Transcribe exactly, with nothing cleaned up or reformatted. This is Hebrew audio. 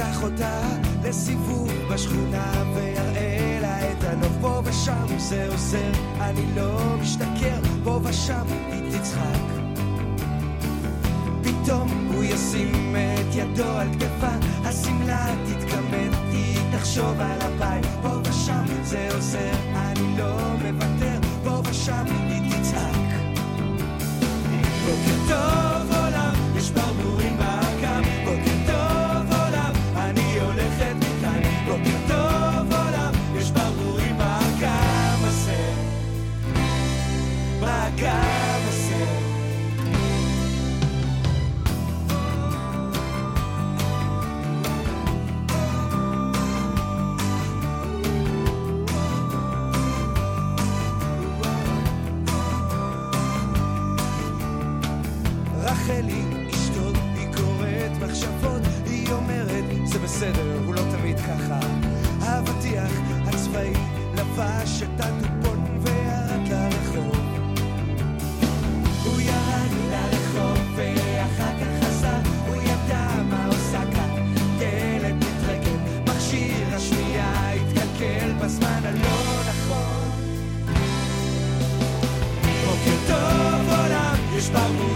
ייקח אותה לסיבוב בשכונה ויראה לה את הנוף. פה ושם זה עוזר, אני לא משתכר, פה ושם היא תצחק. פתאום הוא ישים את ידו על כתפה, הסמלה תתכמת, היא תחשוב על הבית. פה ושם זה עוזר, אני לא מוותר, פה ושם היא תצחק. בוקר טוב עולם, יש ברבורים באגם, בוקר טוב עולם, אני הולכת מכאן. בוקר טוב עולם, יש ברבורים באגם הזה, באגם הזה. רחלי אשתו, היא קוראת מחשבות, היא אומרת זה בסדר, הוא לא תמיד ככה. האבטיח הצבאי לבש את הטופון וירד לרחוב. הוא ירד לרחוב ואחר כך חזר, הוא ידע מה עושה כאן, דלת מתרקת, מכשיר השמיעה התקלקל בזמן הלא נכון. בוקר טוב עולם, יש ברור